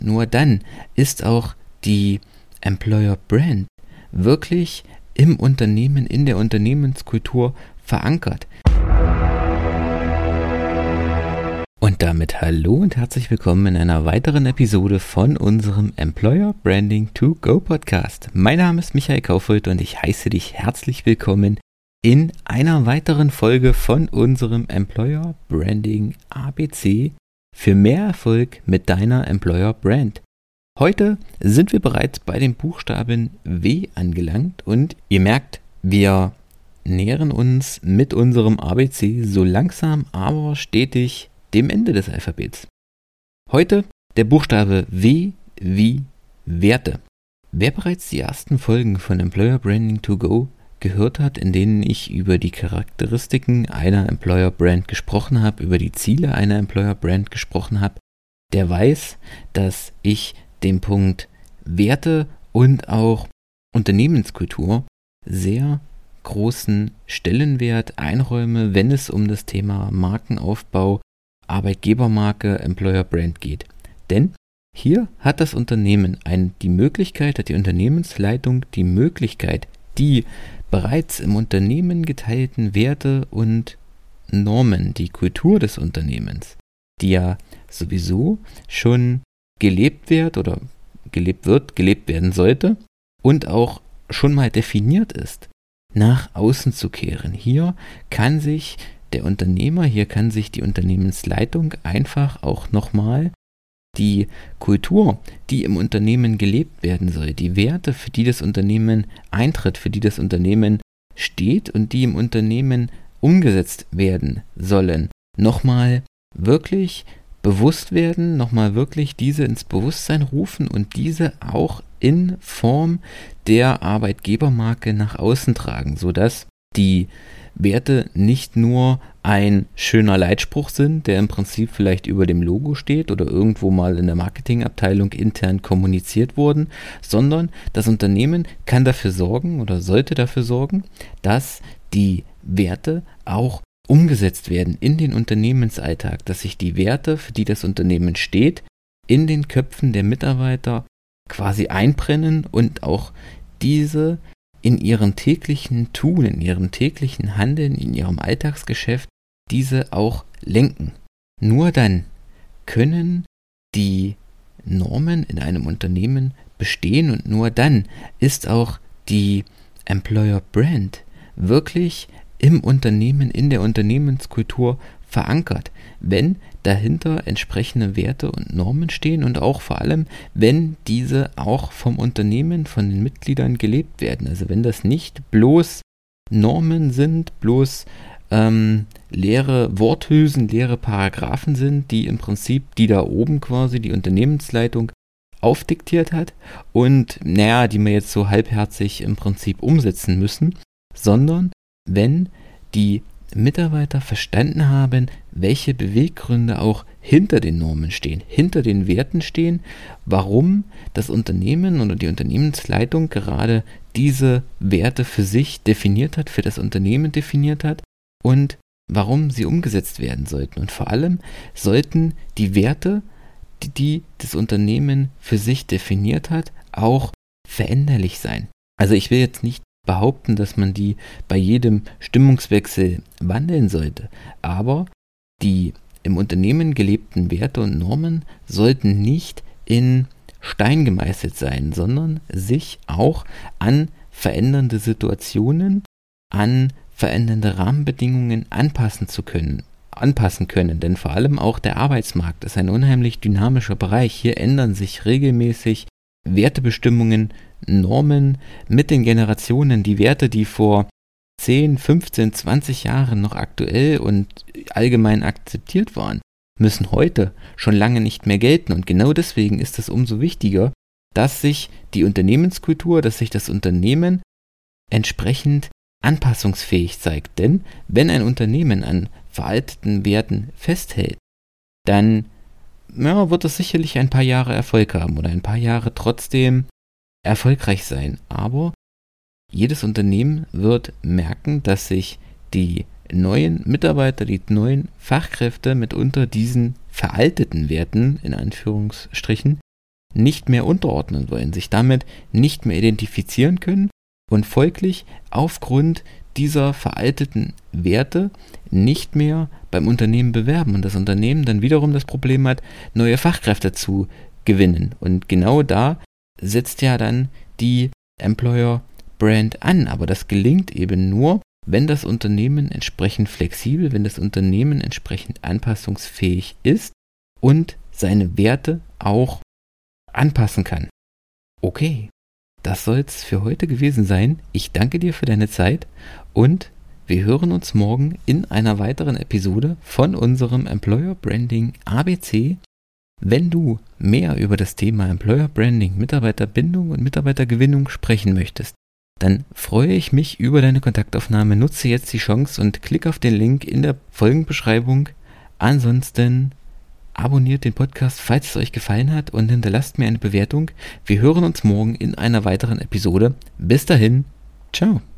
Nur dann ist auch die Employer Brand wirklich im Unternehmen, in der Unternehmenskultur verankert. Und damit hallo und herzlich willkommen in einer weiteren Episode von unserem Employer Branding to Go Podcast. Mein Name ist Michael Kaufhold und ich heiße dich herzlich willkommen in einer weiteren Folge von unserem Employer Branding ABC für mehr Erfolg mit deiner Employer Brand. Heute sind wir bereits bei dem Buchstaben W angelangt und ihr merkt, wir nähern uns mit unserem ABC so langsam, aber stetig dem Ende des Alphabets. Heute der Buchstabe W wie Werte. Wer bereits die ersten Folgen von Employer Branding to Go gehört hat, in denen ich über die Charakteristiken einer Employer Brand gesprochen habe, über die Ziele einer Employer Brand gesprochen habe, der weiß, dass ich den Punkt Werte und auch Unternehmenskultur sehr großen Stellenwert einräume, wenn es um das Thema Markenaufbau, Arbeitgebermarke, Employer Brand geht. Denn hier hat das Unternehmen die Möglichkeit, hat die Unternehmensleitung die Möglichkeit, die bereits im Unternehmen geteilten Werte und Normen, die Kultur des Unternehmens, die ja sowieso schon gelebt werden sollte und auch schon mal definiert ist, nach außen zu kehren. Hier kann sich der Unternehmer, hier kann sich die Unternehmensleitung einfach auch nochmal die Kultur, die im Unternehmen gelebt werden soll, die Werte, für die das Unternehmen eintritt, für die das Unternehmen steht und die im Unternehmen umgesetzt werden sollen, nochmal wirklich bewusst werden, nochmal wirklich diese ins Bewusstsein rufen und diese auch in Form der Arbeitgebermarke nach außen tragen, sodass die Werte nicht nur ein schöner Leitspruch sind, der im Prinzip vielleicht über dem Logo steht oder irgendwo mal in der Marketingabteilung intern kommuniziert wurden, sondern das Unternehmen kann dafür sorgen oder sollte dafür sorgen, dass die Werte auch umgesetzt werden in den Unternehmensalltag, dass sich die Werte, für die das Unternehmen steht, in den Köpfen der Mitarbeiter quasi einbrennen und auch diese in ihrem täglichen Tun, in ihrem täglichen Handeln, in ihrem Alltagsgeschäft diese auch lenken. Nur dann können die Normen in einem Unternehmen bestehen und nur dann ist auch die Employer Brand wirklich im Unternehmen, in der Unternehmenskultur verankert, wenn dahinter entsprechende Werte und Normen stehen und auch vor allem, wenn diese auch vom Unternehmen, von den Mitgliedern gelebt werden. Also wenn das nicht bloß Normen sind, bloß leere Worthülsen, leere Paragraphen sind, die im Prinzip die da oben quasi die Unternehmensleitung aufdiktiert hat und die wir jetzt so halbherzig im Prinzip umsetzen müssen, sondern wenn die Mitarbeiter verstanden haben, welche Beweggründe auch hinter den Normen stehen, hinter den Werten stehen, warum das Unternehmen oder die Unternehmensleitung gerade diese Werte für sich definiert hat, für das Unternehmen definiert hat und warum sie umgesetzt werden sollten. Und vor allem sollten die Werte, die das Unternehmen für sich definiert hat, auch veränderlich sein. Also ich will jetzt nicht behaupten, dass man die bei jedem Stimmungswechsel wandeln sollte, aber die im Unternehmen gelebten Werte und Normen sollten nicht in Stein gemeißelt sein, sondern sich auch an verändernde Situationen, an verändernde Rahmenbedingungen anpassen können, denn vor allem auch der Arbeitsmarkt ist ein unheimlich dynamischer Bereich. Hier ändern sich regelmäßig Wertebestimmungen, Normen mit den Generationen, die Werte, die vor 10, 15, 20 Jahren noch aktuell und allgemein akzeptiert waren, müssen heute schon lange nicht mehr gelten. Und genau deswegen ist es umso wichtiger, dass sich die Unternehmenskultur, dass sich das Unternehmen entsprechend anpassungsfähig zeigt. Denn wenn ein Unternehmen an veralteten Werten festhält, dann wird es sicherlich ein paar Jahre Erfolg haben oder ein paar Jahre trotzdem erfolgreich sein. Aber jedes Unternehmen wird merken, dass sich die neuen Mitarbeiter, die neuen Fachkräfte mitunter diesen veralteten Werten, in Anführungsstrichen, nicht mehr unterordnen wollen, sich damit nicht mehr identifizieren können und folglich aufgrund dieser veralteten Werte nicht mehr beim Unternehmen bewerben und das Unternehmen dann wiederum das Problem hat, neue Fachkräfte zu gewinnen. Und genau da setzt ja dann die Employer Brand an. Aber das gelingt eben nur, wenn das Unternehmen entsprechend flexibel, wenn das Unternehmen entsprechend anpassungsfähig ist und seine Werte auch anpassen kann. Okay, das soll es für heute gewesen sein. Ich danke dir für deine Zeit und wir hören uns morgen in einer weiteren Episode von unserem Employer Branding ABC. Wenn du mehr über das Thema Employer Branding, Mitarbeiterbindung und Mitarbeitergewinnung sprechen möchtest, dann freue ich mich über deine Kontaktaufnahme. Nutze jetzt die Chance und klick auf den Link in der Folgenbeschreibung. Ansonsten abonniert den Podcast, falls es euch gefallen hat und hinterlasst mir eine Bewertung. Wir hören uns morgen in einer weiteren Episode. Bis dahin, ciao.